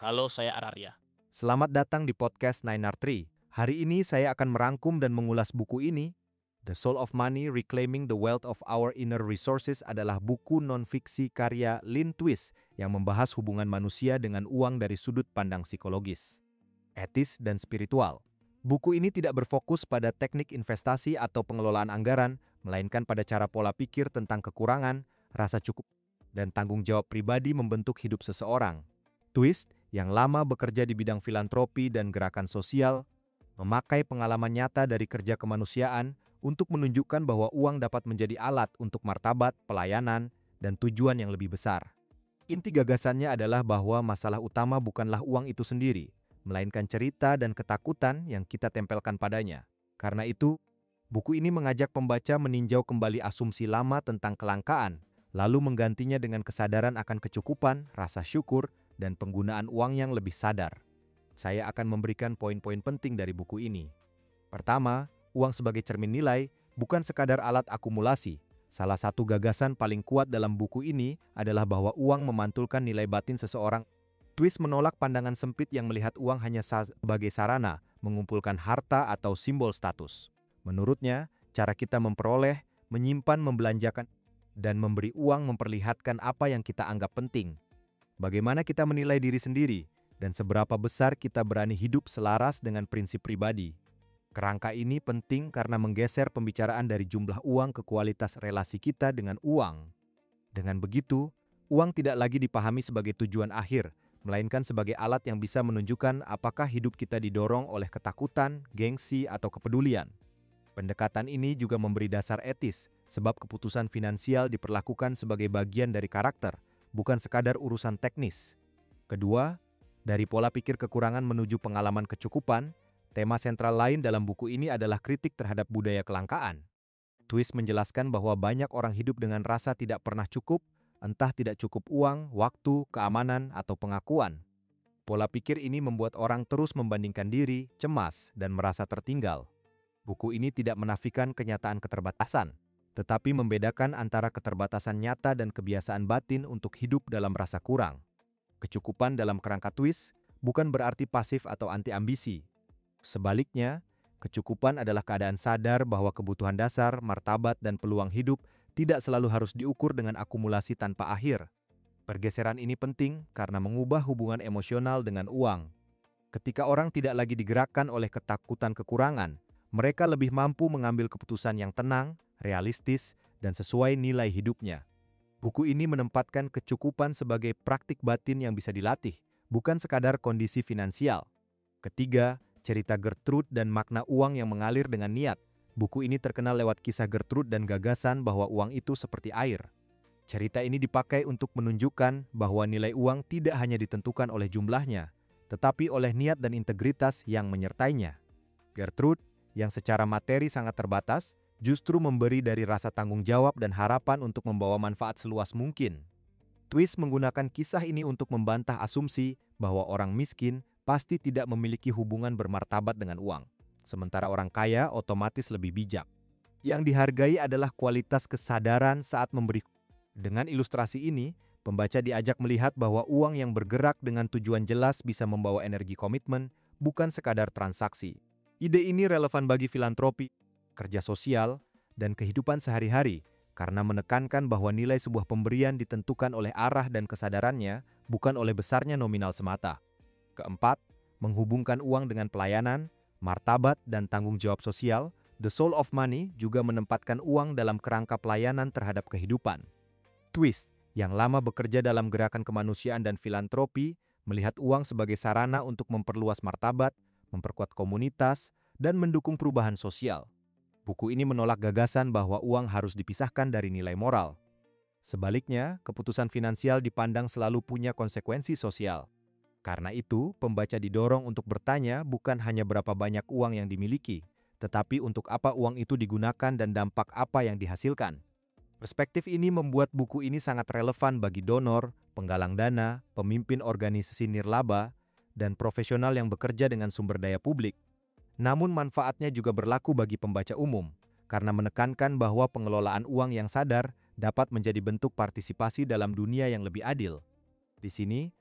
Halo, saya Ararya. Selamat datang di podcast 9R3. Hari ini saya akan merangkum dan mengulas buku ini. The Soul of Money, Reclaiming the Wealth of Our Inner Resources adalah buku non-fiksi karya Lynn Twist yang membahas hubungan manusia dengan uang dari sudut pandang psikologis, etis, dan spiritual. Buku ini tidak berfokus pada teknik investasi atau pengelolaan anggaran, melainkan pada cara pola pikir tentang kekurangan, rasa cukup, dan tanggung jawab pribadi membentuk hidup seseorang. Twist, yang lama bekerja di bidang filantropi dan gerakan sosial, memakai pengalaman nyata dari kerja kemanusiaan untuk menunjukkan bahwa uang dapat menjadi alat untuk martabat, pelayanan, dan tujuan yang lebih besar. Inti gagasannya adalah bahwa masalah utama bukanlah uang itu sendiri, melainkan cerita dan ketakutan yang kita tempelkan padanya. Karena itu, buku ini mengajak pembaca meninjau kembali asumsi lama tentang kelangkaan, lalu menggantinya dengan kesadaran akan kecukupan, rasa syukur, dan penggunaan uang yang lebih sadar. Saya akan memberikan poin-poin penting dari buku ini. Pertama, uang sebagai cermin nilai bukan sekadar alat akumulasi. Salah satu gagasan paling kuat dalam buku ini adalah bahwa uang memantulkan nilai batin seseorang. Twist menolak pandangan sempit yang melihat uang hanya sebagai sarana mengumpulkan harta atau simbol status. Menurutnya, cara kita memperoleh, menyimpan, membelanjakan, dan memberi uang memperlihatkan apa yang kita anggap penting. Bagaimana kita menilai diri sendiri, dan seberapa besar kita berani hidup selaras dengan prinsip pribadi. Kerangka ini penting karena menggeser pembicaraan dari jumlah uang ke kualitas relasi kita dengan uang. Dengan begitu, uang tidak lagi dipahami sebagai tujuan akhir, melainkan sebagai alat yang bisa menunjukkan apakah hidup kita didorong oleh ketakutan, gengsi, atau kepedulian. Pendekatan ini juga memberi dasar etis, sebab keputusan finansial diperlakukan sebagai bagian dari karakter, bukan sekadar urusan teknis. Kedua, dari pola pikir kekurangan menuju pengalaman kecukupan, tema sentral lain dalam buku ini adalah kritik terhadap budaya kelangkaan. Twist menjelaskan bahwa banyak orang hidup dengan rasa tidak pernah cukup, entah tidak cukup uang, waktu, keamanan, atau pengakuan. Pola pikir ini membuat orang terus membandingkan diri, cemas, dan merasa tertinggal. Buku ini tidak menafikan kenyataan keterbatasan, tetapi membedakan antara keterbatasan nyata dan kebiasaan batin untuk hidup dalam rasa kurang. Kecukupan dalam kerangka Twist bukan berarti pasif atau anti-ambisi. Sebaliknya, kecukupan adalah keadaan sadar bahwa kebutuhan dasar, martabat, dan peluang hidup tidak selalu harus diukur dengan akumulasi tanpa akhir. Pergeseran ini penting karena mengubah hubungan emosional dengan uang. Ketika orang tidak lagi digerakkan oleh ketakutan kekurangan, mereka lebih mampu mengambil keputusan yang tenang, realistis, dan sesuai nilai hidupnya. Buku ini menempatkan kecukupan sebagai praktik batin yang bisa dilatih, bukan sekadar kondisi finansial. Ketiga, cerita Gertrude dan makna uang yang mengalir dengan niat. Buku ini terkenal lewat kisah Gertrude dan gagasan bahwa uang itu seperti air. Cerita ini dipakai untuk menunjukkan bahwa nilai uang tidak hanya ditentukan oleh jumlahnya, tetapi oleh niat dan integritas yang menyertainya. Gertrude, yang secara materi sangat terbatas, justru memberi dari rasa tanggung jawab dan harapan untuk membawa manfaat seluas mungkin. Twist menggunakan kisah ini untuk membantah asumsi bahwa orang miskin pasti tidak memiliki hubungan bermartabat dengan uang, sementara orang kaya otomatis lebih bijak. Yang dihargai adalah kualitas kesadaran saat memberi. Dengan ilustrasi ini, pembaca diajak melihat bahwa uang yang bergerak dengan tujuan jelas bisa membawa energi komitmen, bukan sekadar transaksi. Ide ini relevan bagi filantropi, kerja sosial, dan kehidupan sehari-hari karena menekankan bahwa nilai sebuah pemberian ditentukan oleh arah dan kesadarannya, bukan oleh besarnya nominal semata. Keempat, menghubungkan uang dengan pelayanan, martabat, dan tanggung jawab sosial. The Soul of Money juga menempatkan uang dalam kerangka pelayanan terhadap kehidupan. Twist, yang lama bekerja dalam gerakan kemanusiaan dan filantropi, melihat uang sebagai sarana untuk memperluas martabat, memperkuat komunitas, dan mendukung perubahan sosial. Buku ini menolak gagasan bahwa uang harus dipisahkan dari nilai moral. Sebaliknya, keputusan finansial dipandang selalu punya konsekuensi sosial. Karena itu, pembaca didorong untuk bertanya bukan hanya berapa banyak uang yang dimiliki, tetapi untuk apa uang itu digunakan dan dampak apa yang dihasilkan. Perspektif ini membuat buku ini sangat relevan bagi donor, penggalang dana, pemimpin organisasi nirlaba, dan profesional yang bekerja dengan sumber daya publik. Namun manfaatnya juga berlaku bagi pembaca umum, karena menekankan bahwa pengelolaan uang yang sadar dapat menjadi bentuk partisipasi dalam dunia yang lebih adil. Di sini,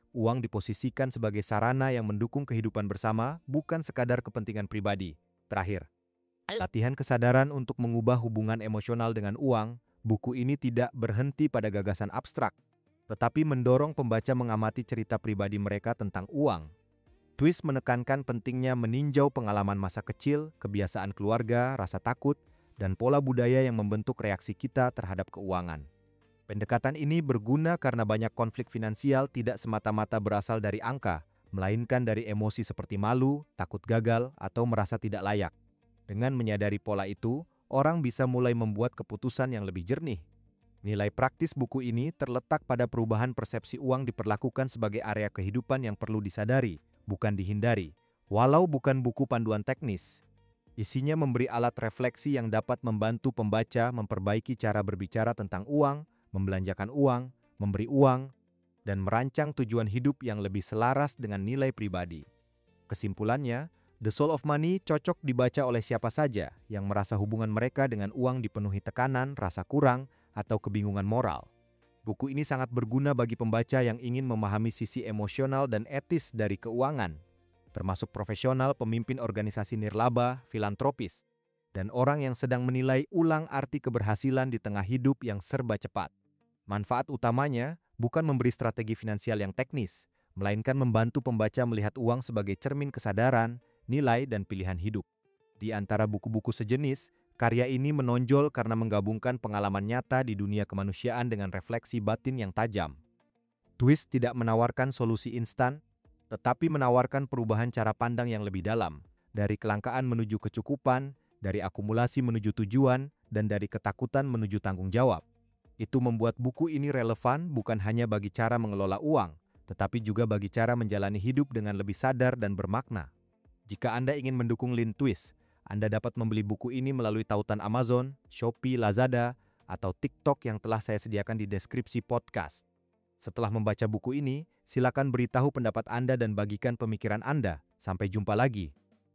uang diposisikan sebagai sarana yang mendukung kehidupan bersama, bukan sekadar kepentingan pribadi. Terakhir, latihan kesadaran untuk mengubah hubungan emosional dengan uang. Buku ini tidak berhenti pada gagasan abstrak, tetapi mendorong pembaca mengamati cerita pribadi mereka tentang uang. Twist menekankan pentingnya meninjau pengalaman masa kecil, kebiasaan keluarga, rasa takut, dan pola budaya yang membentuk reaksi kita terhadap keuangan. Pendekatan ini berguna karena banyak konflik finansial tidak semata-mata berasal dari angka, melainkan dari emosi seperti malu, takut gagal, atau merasa tidak layak. Dengan menyadari pola itu, orang bisa mulai membuat keputusan yang lebih jernih. Nilai praktis buku ini terletak pada perubahan persepsi uang diperlakukan sebagai area kehidupan yang perlu disadari, bukan dihindari. Walau bukan buku panduan teknis, isinya memberi alat refleksi yang dapat membantu pembaca memperbaiki cara berbicara tentang uang, membelanjakan uang, memberi uang, dan merancang tujuan hidup yang lebih selaras dengan nilai pribadi. Kesimpulannya, The Soul of Money cocok dibaca oleh siapa saja yang merasa hubungan mereka dengan uang dipenuhi tekanan, rasa kurang, atau kebingungan moral. Buku ini sangat berguna bagi pembaca yang ingin memahami sisi emosional dan etis dari keuangan, termasuk profesional, pemimpin organisasi nirlaba, filantropis, dan orang yang sedang menilai ulang arti keberhasilan di tengah hidup yang serba cepat. Manfaat utamanya bukan memberi strategi finansial yang teknis, melainkan membantu pembaca melihat uang sebagai cermin kesadaran, nilai, dan pilihan hidup. Di antara buku-buku sejenis, karya ini menonjol karena menggabungkan pengalaman nyata di dunia kemanusiaan dengan refleksi batin yang tajam. Twist tidak menawarkan solusi instan, tetapi menawarkan perubahan cara pandang yang lebih dalam, dari kelangkaan menuju kecukupan, dari akumulasi menuju tujuan, dan dari ketakutan menuju tanggung jawab. Itu membuat buku ini relevan bukan hanya bagi cara mengelola uang, tetapi juga bagi cara menjalani hidup dengan lebih sadar dan bermakna. Jika Anda ingin mendukung Lynn Twist, Anda dapat membeli buku ini melalui tautan Amazon, Shopee, Lazada, atau TikTok yang telah saya sediakan di deskripsi podcast. Setelah membaca buku ini, silakan beritahu pendapat Anda dan bagikan pemikiran Anda. Sampai jumpa lagi.